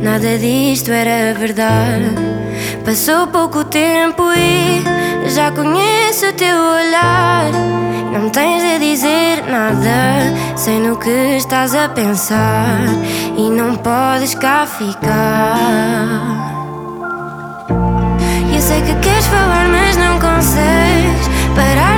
nada disto era verdade. Passou pouco tempo e já conheço o teu olhar. Não tens de dizer nada, sei no que estás a pensar e não podes cá ficar. Eu sei que queres falar mas não consegues parar